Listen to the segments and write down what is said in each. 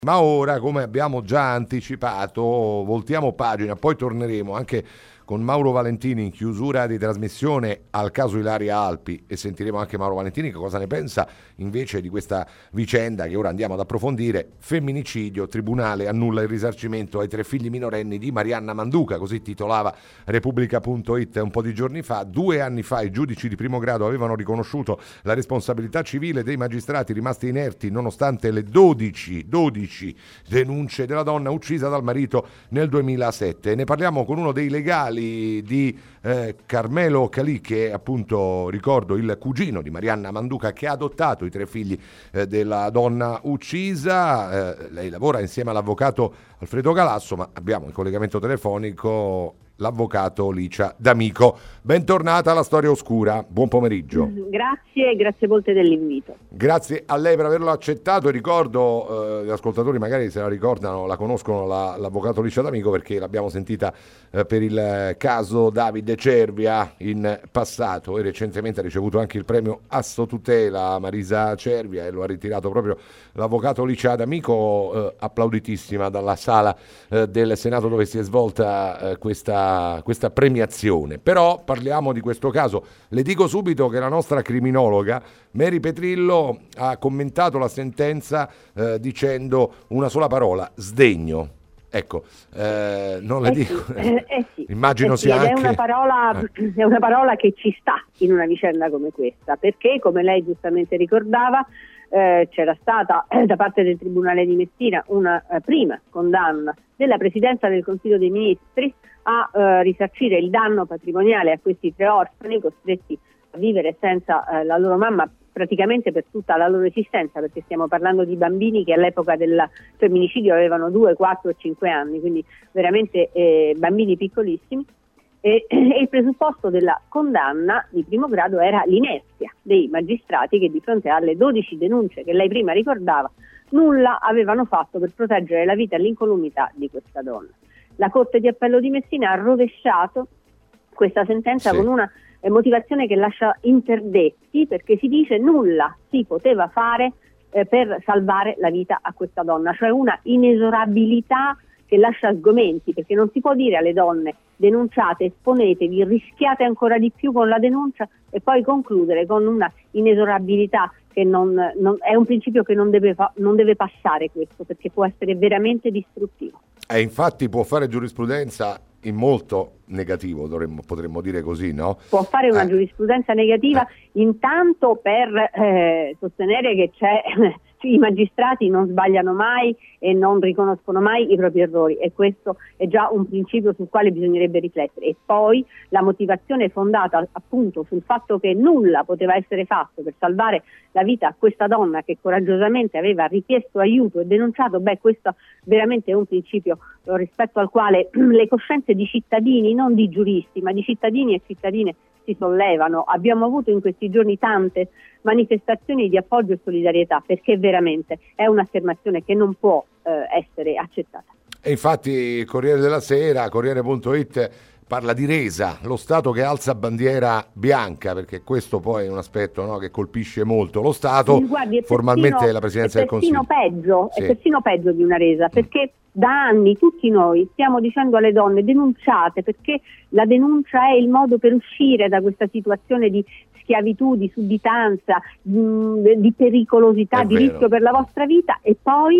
Ma ora, come abbiamo già anticipato, voltiamo pagina, poi torneremo anche con Mauro Valentini in chiusura di trasmissione al caso Ilaria Alpi e sentiremo anche Mauro Valentini che cosa ne pensa invece di questa vicenda che ora andiamo ad approfondire. Femminicidio, tribunale annulla il risarcimento ai 3 figli minorenni di Marianna Manduca, così titolava Repubblica.it un po' di giorni fa. 2 anni fa i giudici di primo grado avevano riconosciuto la responsabilità civile dei magistrati rimasti inerti nonostante le 12 denunce della donna uccisa dal marito nel 2007. Ne parliamo con uno dei legali di Carmelo Calì, che è appunto, ricordo, il cugino di Marianna Manduca, che ha adottato i 3 figli della donna uccisa. Lei lavora insieme all'avvocato Alfredo Galasso, ma abbiamo in collegamento telefonico l'avvocato Licia D'Amico. Bentornata alla Storia Oscura, buon pomeriggio. Grazie molte dell'invito. Grazie a lei per averlo accettato e ricordo, gli ascoltatori magari se la ricordano, la conoscono l'avvocato Licia D'Amico perché l'abbiamo sentita per il caso Davide Cervia in passato e recentemente ha ricevuto anche il premio Asso Tutela Marisa Cervia e lo ha ritirato proprio l'avvocato Licia D'Amico, applauditissima dalla sala del Senato dove si è svolta questa premiazione. Però parliamo di questo caso. Le dico subito che la nostra criminologa Mary Petrillo ha commentato la sentenza dicendo una sola parola: sdegno. Ecco, non le dico. Sì. Immagino sia anche. È una parola che ci sta in una vicenda come questa, perché, come lei giustamente ricordava, c'era stata da parte del Tribunale di Messina una prima condanna della Presidenza del Consiglio dei Ministri a risarcire il danno patrimoniale a questi 3 orfani costretti a vivere senza la loro mamma praticamente per tutta la loro esistenza, perché stiamo parlando di bambini che all'epoca del femminicidio avevano 2, 4 e 5 anni, quindi veramente bambini piccolissimi. E il presupposto della condanna di primo grado era l'inerzia dei magistrati che di fronte alle 12 denunce che lei prima ricordava nulla avevano fatto per proteggere la vita e l'incolumità di questa donna. La Corte di Appello di Messina ha rovesciato questa sentenza con una motivazione che lascia interdetti, perché si dice nulla si poteva fare per salvare la vita a questa donna, cioè una inesorabilità che lascia sgomenti, perché non si può dire alle donne: denunciate, esponetevi, rischiate ancora di più con la denuncia, e poi concludere con una inesorabilità che non è un principio che non deve passare questo, perché può essere veramente distruttivo. Infatti può fare giurisprudenza in molto negativo, potremmo dire così, no? Può fare una giurisprudenza negativa intanto per sostenere che i magistrati non sbagliano mai e non riconoscono mai i propri errori, e questo è già un principio sul quale bisognerebbe riflettere. E poi la motivazione è fondata appunto sul fatto che nulla poteva essere fatto per salvare la vita a questa donna che coraggiosamente aveva richiesto aiuto e denunciato. Questo veramente è un principio rispetto al quale le coscienze di cittadini, non di giuristi, ma di cittadini e cittadine si sollevano. Abbiamo avuto in questi giorni tante manifestazioni di appoggio e solidarietà, perché veramente è un'affermazione che non può essere accettata. E infatti Corriere della Sera, Corriere.it parla di resa, lo Stato che alza bandiera bianca, perché questo poi è un aspetto, no, che colpisce molto lo Stato. Guardi, formalmente la Presidenza del Consiglio. È persino peggio di una resa, perché da anni tutti noi stiamo dicendo alle donne: denunciate, perché la denuncia è il modo per uscire da questa situazione di schiavitù, di sudditanza, di pericolosità, di rischio per la vostra vita. E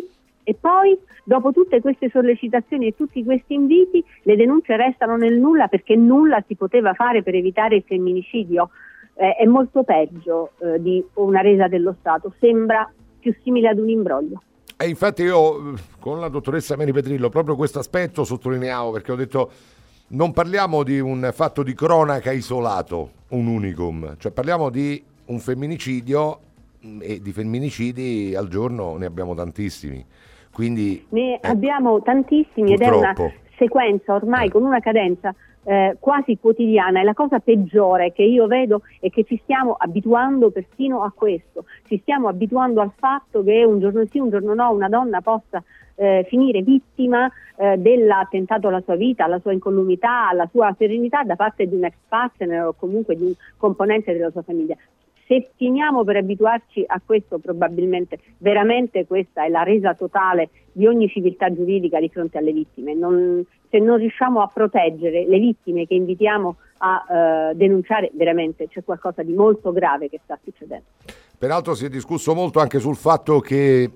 poi, dopo tutte queste sollecitazioni e tutti questi inviti, le denunce restano nel nulla, perché nulla si poteva fare per evitare il femminicidio. È molto peggio di una resa dello Stato, sembra più simile ad un imbroglio. E infatti io con la dottoressa Mary Petrillo proprio questo aspetto sottolineavo, perché ho detto: non parliamo di un fatto di cronaca isolato, un unicum, cioè parliamo di un femminicidio, e di femminicidi al giorno ne abbiamo tantissimi. Quindi ne abbiamo tantissimi, purtroppo. Ed è una sequenza ormai con una cadenza quasi quotidiana. E la cosa peggiore che io vedo è che ci stiamo abituando persino a questo, ci stiamo abituando al fatto che un giorno sì, un giorno no, una donna possa finire vittima dell'attentato alla sua vita, alla sua incolumità, alla sua serenità da parte di un ex partner o comunque di un componente della sua famiglia. se finiamo per abituarci a questo, probabilmente veramente questa è la resa totale di ogni civiltà giuridica di fronte alle vittime. Se non riusciamo a proteggere le vittime che invitiamo a denunciare, veramente c'è qualcosa di molto grave che sta succedendo. Peraltro si è discusso molto anche sul fatto che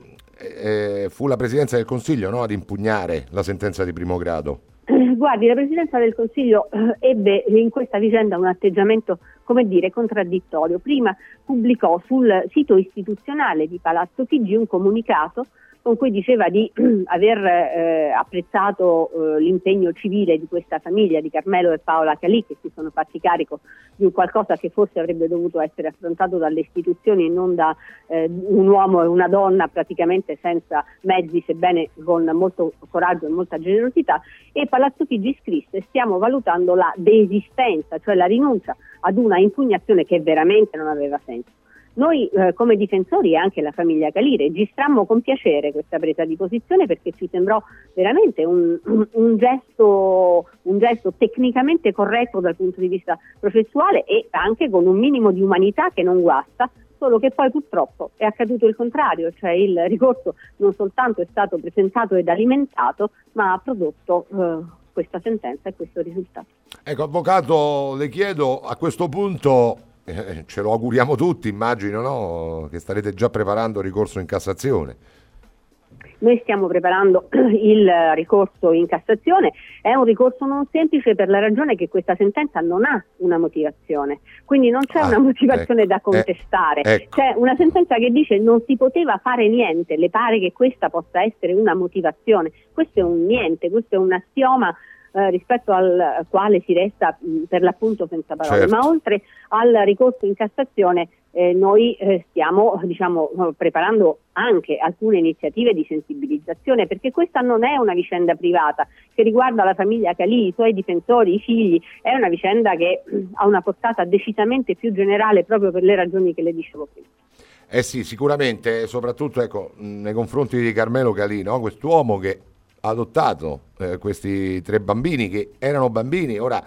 fu la Presidenza del Consiglio, no, ad impugnare la sentenza di primo grado. Guardi, la Presidenza del Consiglio ebbe in questa vicenda un atteggiamento, come dire, contraddittorio. Prima pubblicò sul sito istituzionale di Palazzo Chigi un comunicato con cui diceva di aver apprezzato l'impegno civile di questa famiglia, di Carmelo e Paola Calì, che si sono fatti carico di un qualcosa che forse avrebbe dovuto essere affrontato dalle istituzioni e non da un uomo e una donna praticamente senza mezzi, sebbene con molto coraggio e molta generosità. E Palazzo Chigi scrisse: stiamo valutando la desistenza, cioè la rinuncia ad una impugnazione che veramente non aveva senso. Noi come difensori e anche la famiglia Calì registrammo con piacere questa presa di posizione, perché ci sembrò veramente un gesto tecnicamente corretto dal punto di vista processuale e anche con un minimo di umanità che non guasta, solo che poi purtroppo è accaduto il contrario, cioè il ricorso non soltanto è stato presentato ed alimentato, ma ha prodotto questa sentenza e questo risultato. Ecco, avvocato, le chiedo a questo punto, ce lo auguriamo tutti, immagino, no? Che starete già preparando il ricorso in Cassazione. Noi stiamo preparando il ricorso in Cassazione, è un ricorso non semplice per la ragione che questa sentenza non ha una motivazione, quindi non c'è una motivazione da contestare, c'è una sentenza che dice non si poteva fare niente, le pare che questa possa essere una motivazione, questo è un niente, questo è un assioma rispetto al quale si resta per l'appunto senza parole, certo. Ma oltre al ricorso in Cassazione noi stiamo preparando anche alcune iniziative di sensibilizzazione, perché questa non è una vicenda privata che riguarda la famiglia Calì, i suoi difensori, i figli, è una vicenda che ha una portata decisamente più generale proprio per le ragioni che le dicevo prima. Sì, sicuramente, soprattutto nei confronti di Carmelo Calì, no? Quest'uomo che ha adottato questi 3 bambini che erano bambini, ora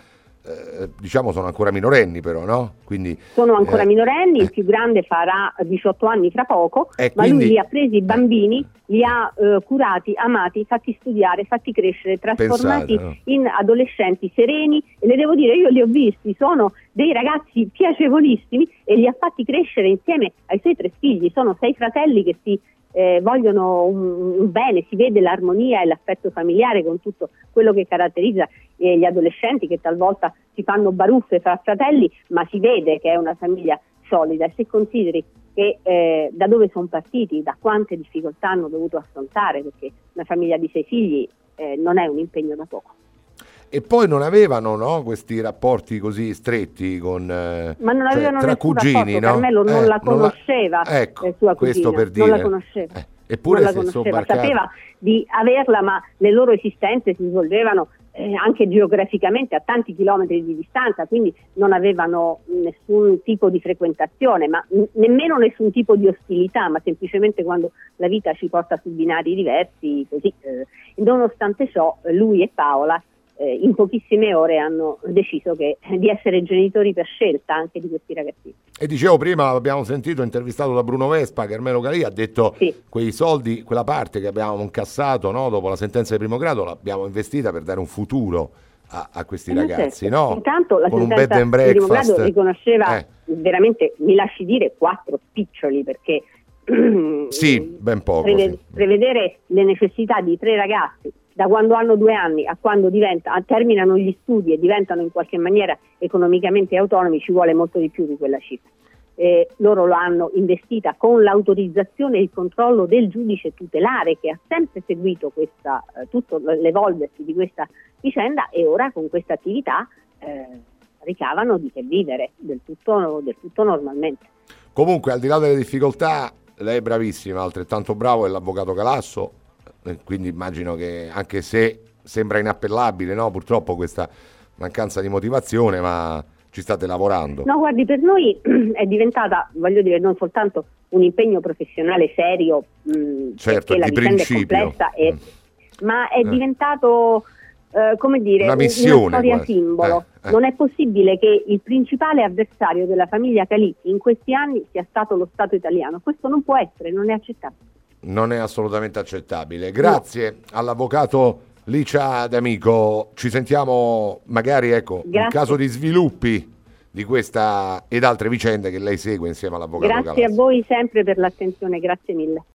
sono ancora minorenni però, no? Quindi, sono ancora minorenni, il più grande farà 18 anni fra poco, ma lui li ha presi i bambini, li ha curati, amati, fatti studiare, fatti crescere, trasformati in adolescenti sereni, e le devo dire, io li ho visti, sono dei ragazzi piacevolissimi e li ha fatti crescere insieme ai suoi 3 figli, sono 6 fratelli che si vogliono un bene, si vede l'armonia e l'affetto familiare con tutto quello che caratterizza gli adolescenti che talvolta si fanno baruffe fra fratelli, ma si vede che è una famiglia solida. E se consideri che da dove sono partiti, da quante difficoltà hanno dovuto affrontare, perché una famiglia di 6 figli non è un impegno da poco. E poi non avevano, no, questi rapporti così stretti con ma non avevano tra cugini, rapporto, no? Carmelo non la conosceva, sua cugina, per dire. non la conosceva. Eppure non la conosceva, sapeva di averla, ma le loro esistenze si svolgevano anche geograficamente a tanti chilometri di distanza, quindi non avevano nessun tipo di frequentazione, ma nemmeno nessun tipo di ostilità, ma semplicemente quando la vita ci porta su binari diversi, così. Nonostante ciò, lui e Paola in pochissime ore hanno deciso di essere genitori per scelta anche di questi ragazzini. E dicevo prima, abbiamo sentito, intervistato da Bruno Vespa, Carmelo Calì ha detto quei soldi, quella parte che abbiamo incassato, no, dopo la sentenza di primo grado, l'abbiamo investita per dare un futuro a questi ragazzi, certo. no? Intanto la con un sentenza bed and di primo breakfast grado riconosceva veramente, mi lasci dire, 4 spiccioli, perché sì, ben poco, prevedere le necessità di 3 ragazzi da quando hanno 2 anni a quando terminano gli studi e diventano in qualche maniera economicamente autonomi, ci vuole molto di più di quella cifra. Loro lo hanno investita con l'autorizzazione e il controllo del giudice tutelare, che ha sempre seguito tutto l'evolversi di questa vicenda, e ora con questa attività ricavano di che vivere del tutto normalmente. Comunque, al di là delle difficoltà, lei è bravissima, altrettanto bravo è l'avvocato Calasso, quindi immagino che, anche se sembra inappellabile, no, purtroppo questa mancanza di motivazione, ma ci state lavorando. No, guardi, per noi è diventata, voglio dire, non soltanto un impegno professionale serio, certo, perché la di vicenda principio. è complessa, ma è diventato come dire, una missione, una storia quasi. simbolo. Non è possibile che il principale avversario della famiglia Calippi in questi anni sia stato lo Stato italiano. Questo non può essere, non è accettabile. Non è assolutamente accettabile. Grazie all'avvocato Licia D'Amico. Ci sentiamo magari, in caso di sviluppi di questa ed altre vicende che lei segue insieme all'avvocato Galassi. Grazie a voi sempre per l'attenzione, grazie mille.